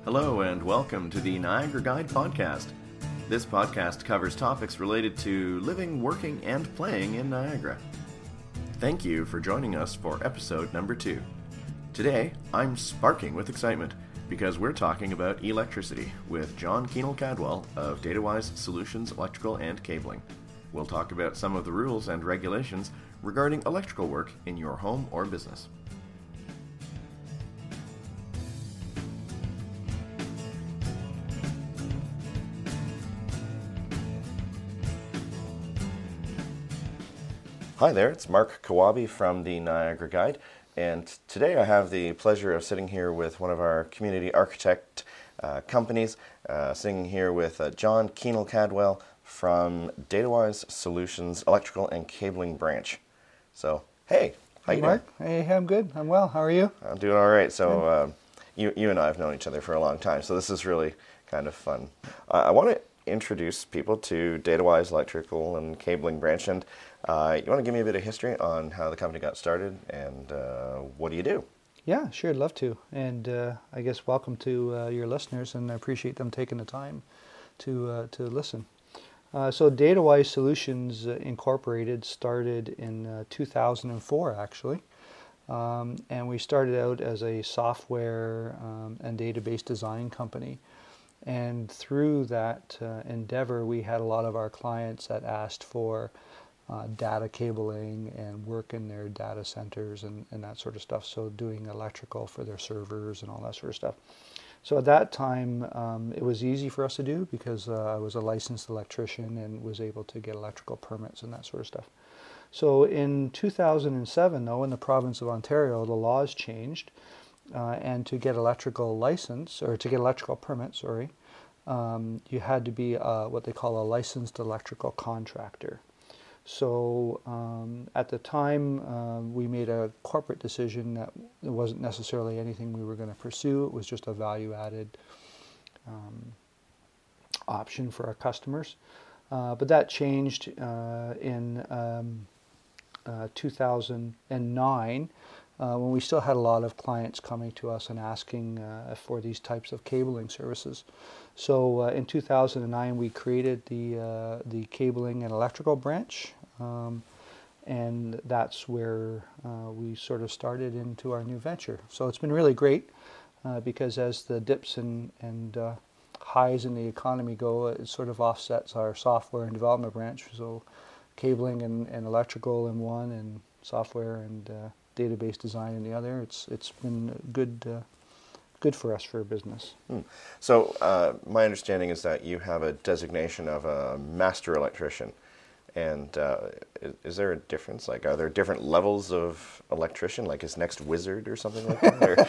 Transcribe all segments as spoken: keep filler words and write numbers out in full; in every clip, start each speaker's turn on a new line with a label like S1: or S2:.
S1: Hello and welcome to the Niagara Guide podcast. This podcast covers topics related to living, working, and playing in Niagara. Thank you for joining us for episode number two. Today, I'm sparking with excitement because we're talking about electricity with John Keenel-Cadwell of DataWise Solutions Electrical and Cabling. We'll talk about some of the rules and regulations regarding electrical work in your home or business. Hi there, it's Mark Kawabe from the Niagara Guide, and today I have the pleasure of sitting here with one of our community architect uh, companies, uh, sitting here with uh, John Keenel-Cadwell from DataWise Solutions Electrical and Cabling branch. So, hey, how
S2: Hey
S1: you
S2: Mark,
S1: doing?
S2: hey, I'm good. I'm well. How are you?
S1: I'm doing all right. So, uh, you you and I have known each other for a long time, so this is really kind of fun. Uh, I want to introduce people to DataWise Electrical and Cabling branch, and uh, you want to give me a bit of history on how the company got started and uh, what do you do?
S2: Yeah, sure, I'd love to. And uh, I guess welcome to uh, your listeners, and I appreciate them taking the time to uh, to listen. Uh, so DataWise Solutions uh, Incorporated started in uh, two thousand four, actually. Um, and we started out as a software um, and database design company. And through that uh, endeavor, we had a lot of our clients that asked for uh, data cabling and work in their data centers and, and that sort of stuff. So doing electrical for their servers and all that sort of stuff. So at that time, um, it was easy for us to do because uh, I was a licensed electrician and was able to get electrical permits and that sort of stuff. So in two thousand seven, though, in the province of Ontario, the laws changed. Uh, and to get electrical license, or to get electrical permit, sorry, um, you had to be uh, what they call a licensed electrical contractor. So um, at the time, uh, we made a corporate decision that it wasn't necessarily anything we were going to pursue. It was just a value-added um, option for our customers. Uh, but that changed uh, in um, uh, two thousand nine. Uh, when we still had a lot of clients coming to us and asking uh, for these types of cabling services. So uh, in two thousand nine, we created the uh, the cabling and electrical branch, um, and that's where uh, we sort of started into our new venture. So it's been really great uh, because as the dips and, and uh, highs in the economy go, it sort of offsets our software and development branch. So cabling and, and electrical in one, and software and uh, database design in the other. It's it's been good uh, good for us for business.
S1: Hmm. So uh, my understanding is that you have a designation of a master electrician, and uh, is, is there a difference? Like, are there different levels of electrician? Like, is next wizard or something like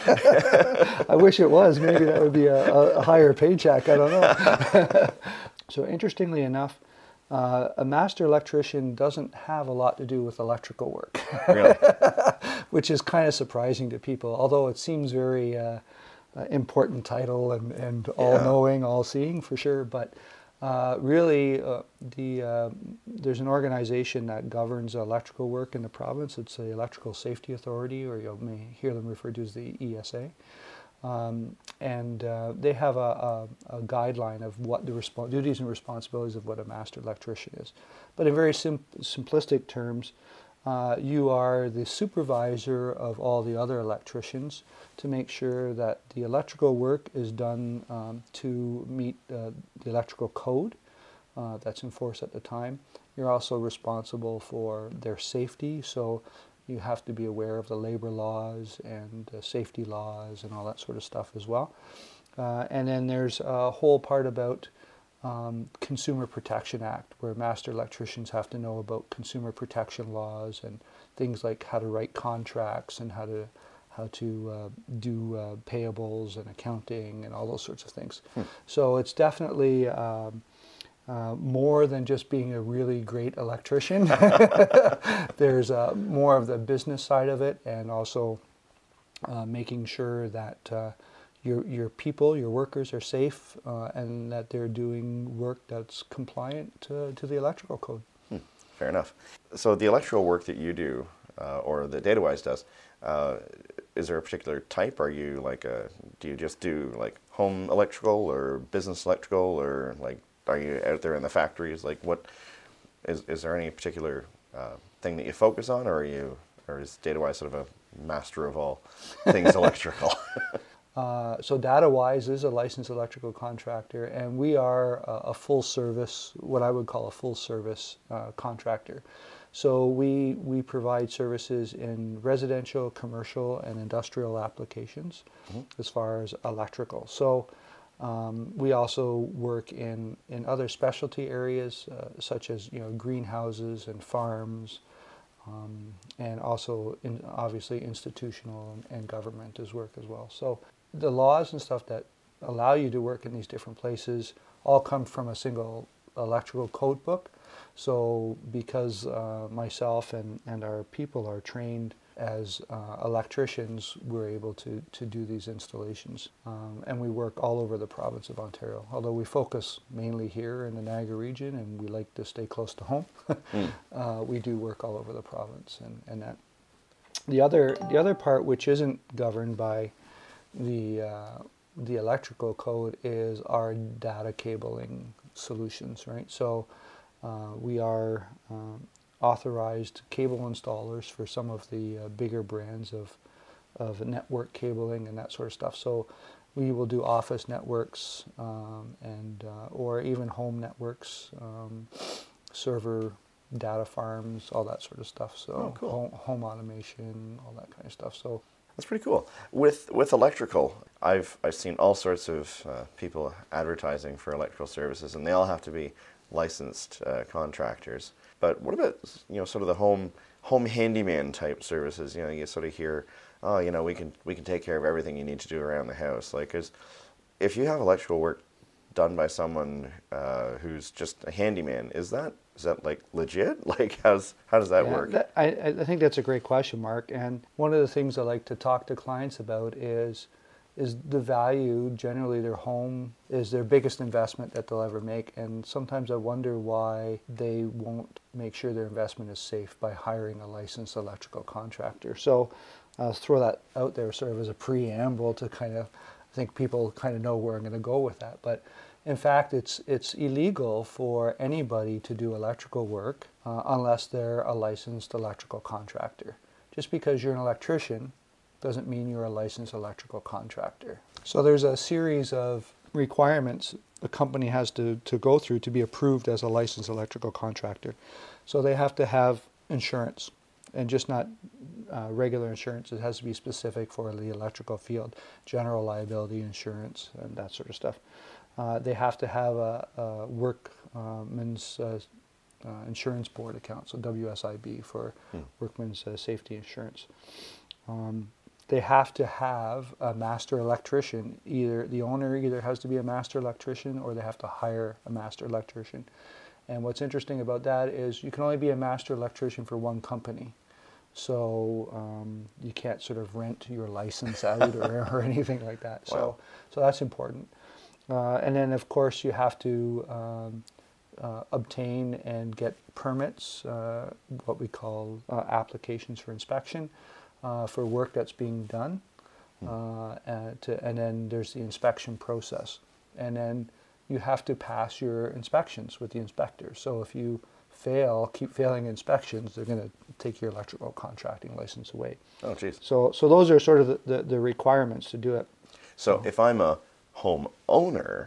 S1: that?
S2: I wish it was. Maybe that would be a, a higher paycheck. I don't know. So interestingly enough, Uh, a master electrician doesn't have a lot to do with electrical work,
S1: Really?
S2: which is kind of surprising to people, although it seems very uh, uh, important title and, and all-knowing, all-seeing for sure. But uh, really, uh, the uh, there's an organization that governs electrical work in the province. It's the Electrical Safety Authority, or you may hear them referred to as the E S A. Um, and uh, they have a, a, a guideline of what the resp- duties and responsibilities of what a master electrician is. But in very sim- simplistic terms, uh, you are the supervisor of all the other electricians to make sure that the electrical work is done um, to meet uh, the electrical code uh, that's in force at the time. You're also responsible for their safety, so you have to be aware of the labor laws and uh, safety laws and all that sort of stuff as well. Uh, and then there's a whole part about um, Consumer Protection Act, where master electricians have to know about consumer protection laws and things like how to write contracts and how to how to uh, do uh, payables and accounting and all those sorts of things. Hmm. So it's definitely um, Uh, more than just being a really great electrician. There's uh, more of the business side of it, and also uh, making sure that uh, your your people, your workers are safe, uh, and that they're doing work that's compliant to, to the electrical code.
S1: Hmm. Fair enough. So the electrical work that you do, uh, or that DataWise does, uh, is there a particular type? Are you like a, do you just do like home electrical or business electrical, or like, are you out there in the factories? Like what, is, is there any particular uh, thing that you focus on, or are you, or is DataWise sort of a master of all things electrical?
S2: Uh, so DataWise is a licensed electrical contractor, and we are a, a full service, what I would call a full service uh, contractor. So we, we provide services in residential, commercial, and industrial applications mm-hmm. as far as electrical. So um, we also work in, in other specialty areas uh, such as, you know, greenhouses and farms, um, and also in, obviously institutional and, and government as work as well. So the laws and stuff that allow you to work in these different places all come from a single electrical code book. So because uh, myself and, and our people are trained as uh, electricians, we're able to, to do these installations. Um, and we work all over the province of Ontario. Although we focus mainly here in the Niagara region and we like to stay close to home, mm. uh, we do work all over the province. And, and that the other the other part which isn't governed by the uh, the electrical code is our data cabling solutions, right? So uh, we are um, authorized cable installers for some of the uh, bigger brands of of network cabling and that sort of stuff. So we will do office networks um, and uh, or even home networks, um, server data farms, all that sort of stuff. So
S1: oh, cool.
S2: home, home automation, all that kind of stuff. So
S1: that's pretty cool. With with electrical, I've I've seen all sorts of uh, people advertising for electrical services, and they all have to be licensed uh, contractors. But what about, you know, sort of the home home handyman type services? You know, you sort of hear, oh, you know, we can we can take care of everything you need to do around the house. Like, 'cause if you have electrical work done by someone uh, who's just a handyman, is that is that like legit? Like, how's how does that
S2: yeah,
S1: work?
S2: That, I I think that's a great question, Mark. And one of the things I like to talk to clients about is is the value. Generally, their home is their biggest investment that they'll ever make, and sometimes I wonder why they won't make sure their investment is safe by hiring a licensed electrical contractor. So I'll throw that out there sort of as a preamble to kind of, I think people kind of know where I'm going to go with that. But in fact, it's it's illegal for anybody to do electrical work uh, unless they're a licensed electrical contractor. Just because you're an electrician doesn't mean you're a licensed electrical contractor. So there's a series of requirements the company has to, to go through to be approved as a licensed electrical contractor. So they have to have insurance, and just not uh, regular insurance. It has to be specific for the electrical field, general liability insurance and that sort of stuff. Uh, they have to have a, a workman's uh, uh, insurance board account, so W S I B for hmm. workman's uh, safety insurance. Um, They have to have a master electrician. Either the owner either has to be a master electrician or they have to hire a master electrician. And what's interesting about that is you can only be a master electrician for one company. So um, you can't sort of rent your license out or, or anything like that.
S1: Wow.
S2: So so that's important. Uh, and then of course you have to um, uh, obtain and get permits, uh, what we call uh, applications for inspection. Uh, for work that's being done, uh, and, to, and then there's the inspection process, and then you have to pass your inspections with the inspector. So if you fail, keep failing inspections, they're going to take your electrical contracting license away.
S1: Oh, geez.
S2: So, so those are sort of the, the, the requirements to do it.
S1: So if I'm a home owner,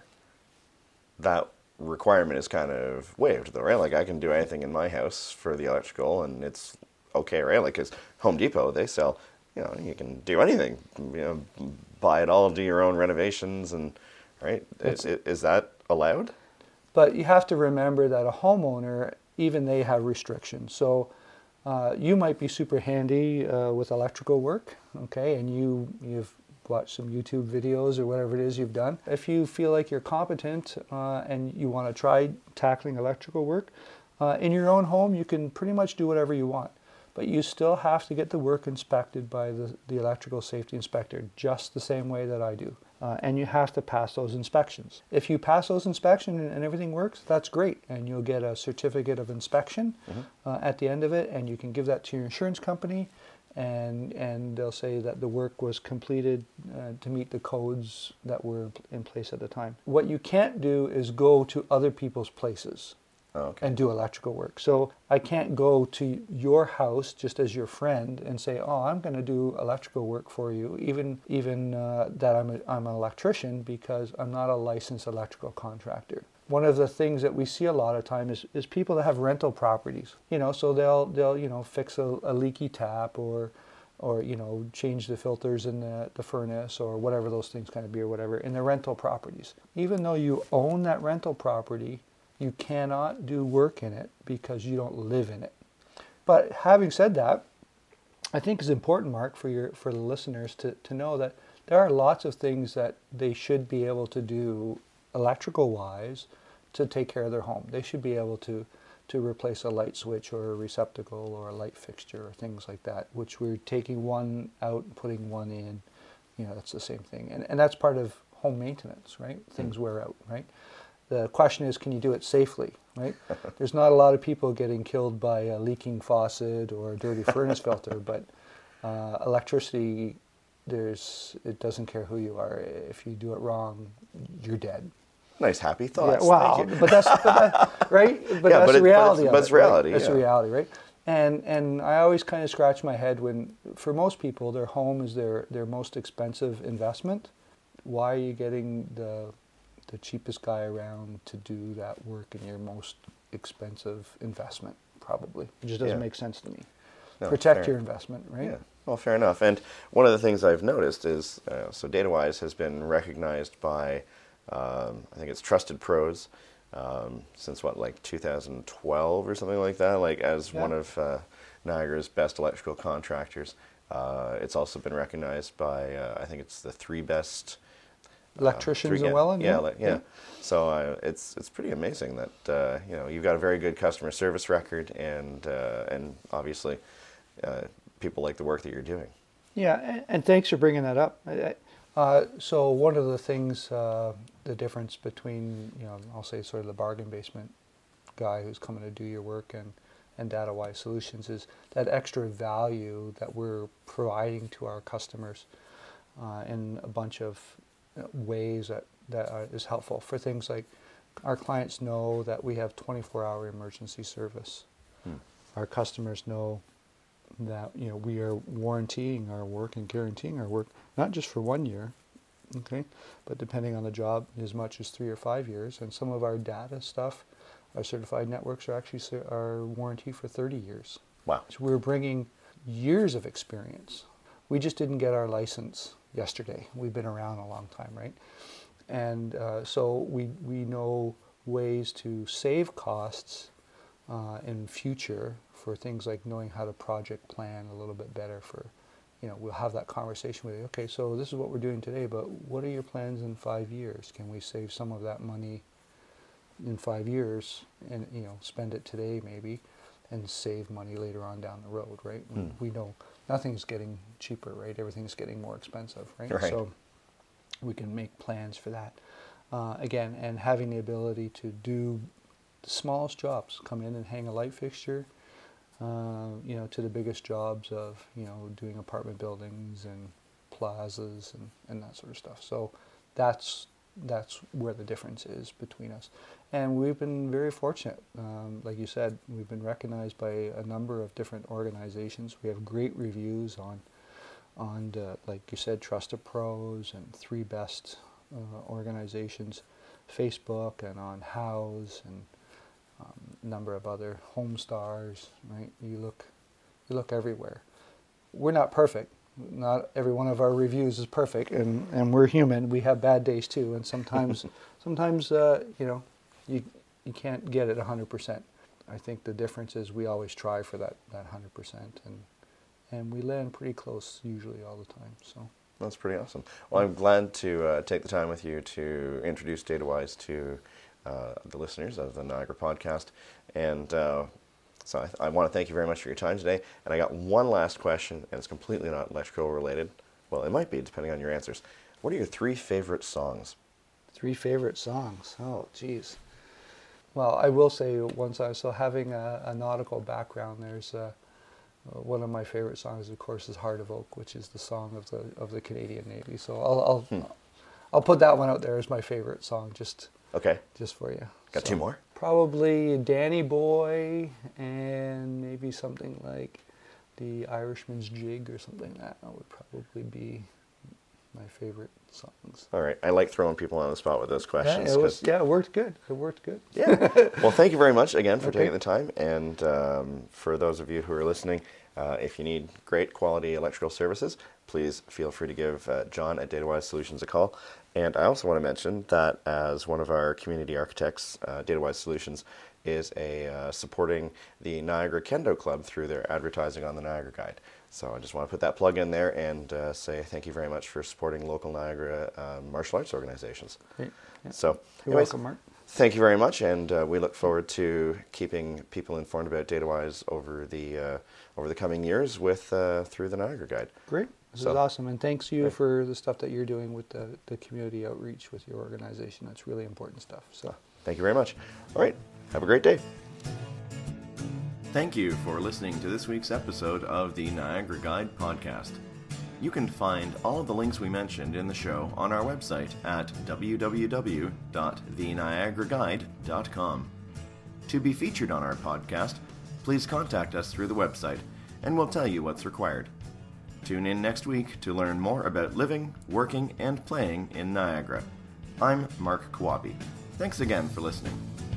S1: that requirement is kind of waived, though, right? Like I can do anything in my house for the electrical, and it's okay, right? Like, because Home Depot, they sell, you know, you can do anything, you know, buy it all, do your own renovations, and, right? Is, is that allowed?
S2: But you have to remember that a homeowner, even they have restrictions. So uh, you might be super handy uh, with electrical work, okay, and you, you've watched some YouTube videos or whatever it is you've done. If you feel like you're competent uh, and you want to try tackling electrical work, uh, in your own home, you can pretty much do whatever you want. But you still have to get the work inspected by the, the electrical safety inspector, just the same way that I do. Uh, and you have to pass those inspections. If you pass those inspections and, and everything works, that's great. And you'll get a certificate of inspection mm-hmm. uh, at the end of it, and you can give that to your insurance company. and and they'll say that the work was completed uh, to meet the codes that were in place at the time. What you can't do is go to other people's places
S1: Oh, okay.
S2: and do electrical work. So I can't go to your house just as your friend and say, "Oh, I'm going to do electrical work for you," even even uh, that I'm a, I'm an electrician, because I'm not a licensed electrical contractor. One of the things that we see a lot of time is, is people that have rental properties. You know, so they'll they'll you know fix a, a leaky tap, or or you know change the filters in the, the furnace, or whatever those things kind of be, or whatever, in their rental properties. Even though you own that rental property, you cannot do work in it because you don't live in it. But having said that, I think it's important, Mark, for your for the listeners to, to know that there are lots of things that they should be able to do electrical wise to take care of their home. They should be able to to replace a light switch or a receptacle or a light fixture or things like that, which we're taking one out and putting one in. You know, that's the same thing. And and that's part of home maintenance, right? Things wear out, right? The question is, can you do it safely, right? There's not a lot of people getting killed by a leaking faucet or a dirty furnace filter, but uh, electricity, there's it doesn't care who you are. If you do it wrong, you're dead.
S1: Nice, happy thoughts.
S2: Yeah, wow,
S1: Thank you.
S2: but that's but that, right. But
S1: Yeah,
S2: that's
S1: but
S2: the
S1: it- but
S2: reality.
S1: it's-
S2: of
S1: but it's
S2: it, right?
S1: reality,
S2: That's the
S1: yeah.
S2: reality, right? And and I always kind of scratch my head when, for most people, their home is their their most expensive investment. Why are you getting the the cheapest guy around to do that work in your most expensive investment? Probably, it just doesn't
S1: Yeah.
S2: make sense to me.
S1: No,
S2: Protect
S1: fair.
S2: your investment, right?
S1: Yeah, well, fair enough. And one of the things I've noticed is, uh, so DataWise has been recognized by, um, I think it's Trusted Pros, um, since what, like two thousand twelve or something like that, like as
S2: Yeah.
S1: one of uh, Niagara's best electrical contractors. Uh, it's also been recognized by, uh, I think it's the three best
S2: Electricians
S1: Uh, three-
S2: in
S1: yeah,
S2: Welland.
S1: yeah, like- yeah. So uh, it's it's pretty amazing that uh, you know you've got a very good customer service record, and uh, and obviously uh, people like the work that you're doing.
S2: Yeah, and, and thanks for bringing that up. I- I- Uh, so one of the things, uh, the difference between, you know, I'll say sort of the bargain basement guy who's coming to do your work and, and DataWise Solutions is that extra value that we're providing to our customers uh, in a bunch of you know, ways that, that are, is helpful for things like our clients know that we have twenty-four hour emergency service.
S1: Hmm.
S2: Our customers know that you know we are warrantying our work and guaranteeing our work not just for one year, okay, but depending on the job, as much as three or five years. And some of our data stuff, our certified networks are actually cer- are warranty for thirty years.
S1: Wow.
S2: So we're bringing years of experience. We just didn't get our license yesterday. We've been around a long time, right? And uh, so we we know ways to save costs uh, in future for things like knowing how to project plan a little bit better for, you know, we'll have that conversation with you. Okay, so this is what we're doing today, but what are your plans in five years? Can we save some of that money in five years and, you know, spend it today maybe and save money later on down the road, right?
S1: Hmm.
S2: We know nothing's getting cheaper, right? Everything's getting more expensive, right?
S1: Right.
S2: So we can make plans for that. Uh, again, and having the ability to do the smallest jobs, come in and hang a light fixture, uh, you know, to the biggest jobs of, you know, doing apartment buildings and plazas and, and that sort of stuff. So that's that's where the difference is between us. And we've been very fortunate. Um, like you said, we've been recognized by a number of different organizations. We have great reviews on, on the, like you said, Trusted Pros and Three Best uh, organizations, Facebook, and on Houzz, and um, a number of other Home Stars, right? You look, you look everywhere. We're not perfect. Not every one of our reviews is perfect, and, and we're human. We have bad days too, and sometimes, sometimes uh, you know, you you can't get it one hundred percent. I think the difference is we always try for that that one hundred percent, and and we land pretty close usually all the time. So
S1: That's pretty awesome. Well, I'm glad to uh, take the time with you to introduce DataWise to uh, the listeners of the Niagara podcast. And uh, so I, I want to thank you very much for your time today. And I got one last question, and it's completely not electrical related. Well, it might be, depending on your answers. What are your three favorite songs?
S2: three favorite songs. Oh, geez. Well, I will say one song. So having a, a nautical background, there's a uh, one of my favorite songs, of course, is "Heart of Oak," which is the song of the of the Canadian Navy. So I'll I'll, hmm. I'll put that one out there as my favorite song, just
S1: okay,
S2: just for you.
S1: Got
S2: so
S1: two more?
S2: Probably "Danny Boy" and maybe something like "The Irishman's Jig" or something like that. That would probably be my favorite songs.
S1: All right. I like throwing people on the spot with those questions.
S2: Yeah, it, was, yeah, it worked good. It worked good.
S1: Yeah. Well, thank you very much again for
S2: okay.
S1: taking the time. And um, for those of you who are listening, uh, if you need great quality electrical services, please feel free to give uh, John at DataWise Solutions a call. And I also want to mention that as one of our community architects, uh, DataWise Solutions is a uh, supporting the Niagara Kendo Club through their advertising on the Niagara Guide. So I just want to put that plug in there and uh, say thank you very much for supporting local Niagara uh, martial arts organizations.
S2: Great. Yeah.
S1: So,
S2: You're
S1: anyways,
S2: welcome, Mark.
S1: Thank you very much, and uh, we look forward to keeping people informed about DataWise over the uh, over the coming years with uh, through the Niagara Guide.
S2: Great. This
S1: so,
S2: is awesome, and thanks you
S1: right.
S2: for the stuff that you're doing with the, the community outreach with your organization. That's really important stuff. So,
S1: thank you very much. All right. Have a great day.
S3: Thank you for listening to this week's episode of the Niagara Guide podcast. You can find all of the links we mentioned in the show on our website at w w w dot the niagara guide dot com. To be featured on our podcast, please contact us through the website, and we'll tell you what's required. Tune in next week to learn more about living, working, and playing in Niagara. I'm Mark Kawabi. Thanks again for listening.